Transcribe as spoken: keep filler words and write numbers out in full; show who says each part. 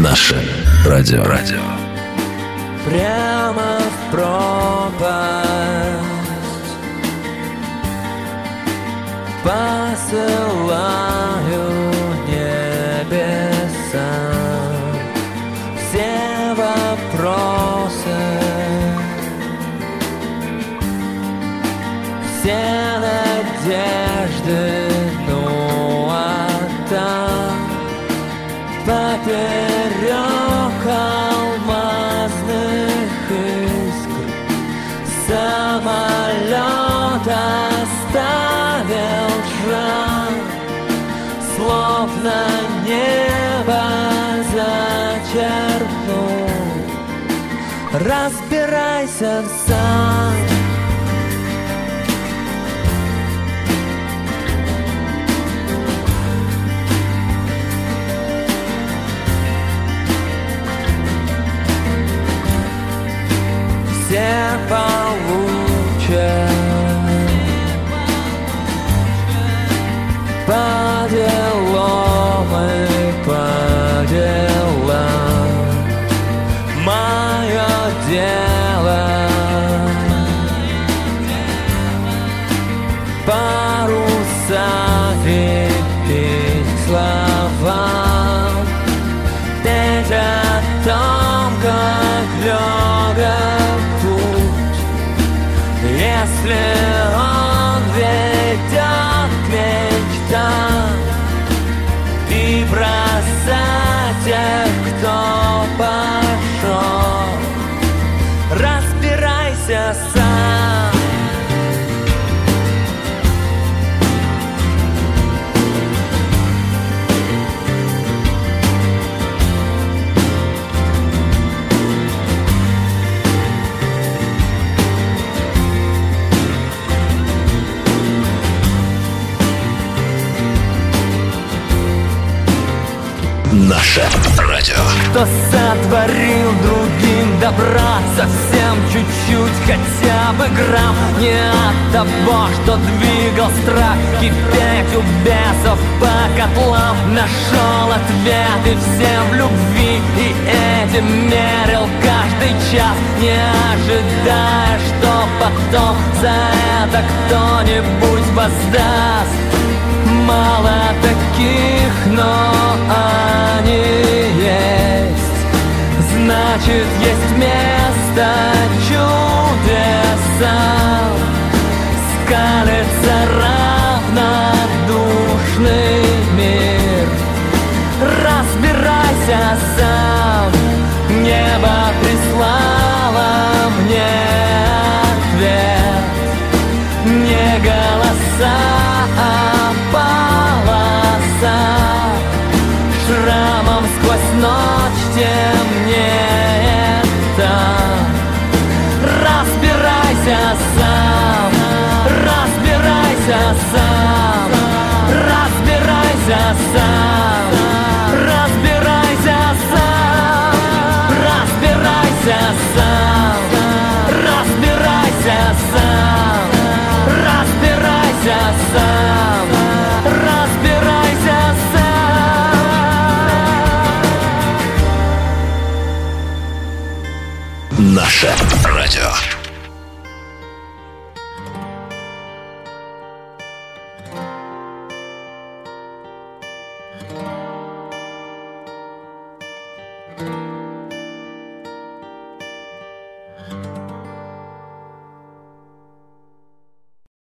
Speaker 1: Наше радио. Радио.
Speaker 2: Прямо в пропасть посылаю небеса все вопросы, все надежды, ну а там поперек алмазных искр самолет оставил шрам, словно небо зачеркнул. Разбирайся сам. Все получат по делам и по делам. Мое дело паруса крепить слова, петь о том, как легок путь, если он ведет к мечтам, и бросать тех, кто пошел. Разбирайся сам.
Speaker 1: Наше радио.
Speaker 2: Кто сотворил другим добра, совсем чуть-чуть, хотя бы грамм. Не от того, что двигал страх кипеть у бесов по котлам. Нашел ответы всем в любви и этим мерил каждый час, не ожидая, что потом за это кто-нибудь воздаст. Мало таких, но они есть. Значит, есть место чудесам. Скалится равнодушный мир. Разбирайся сам. Небо прислало мне ответ. Не голоса, а полоса. Шрамом сквозь ночь темнеет там. Разбирайся сам. Разбирайся сам. Разбирайся сам. Разбирайся сам. Разбирайся сам. Разбирайся сам. Разбирайся сам. Разбирайся сам.
Speaker 1: Наше радио.